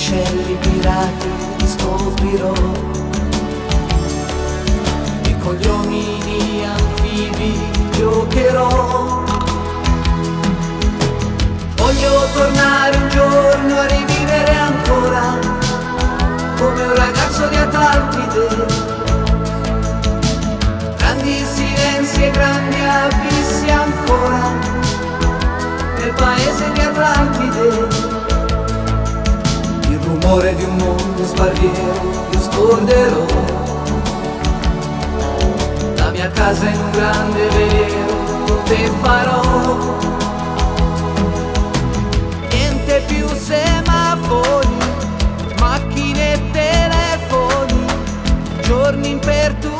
uccelli pirati li scoprirò, e con gli omini anfibi giocherò. Voglio tornare un giorno a rivivere ancora come un ragazzo di Atlantide, grandi silenzi e grandi abissi ancora nel paese di Atlantide. Il rumore di un mondo sbarriero io scorderò, la mia casa in un grande velo te farò. Niente più semafori, macchine e telefoni, giorni imperturbabili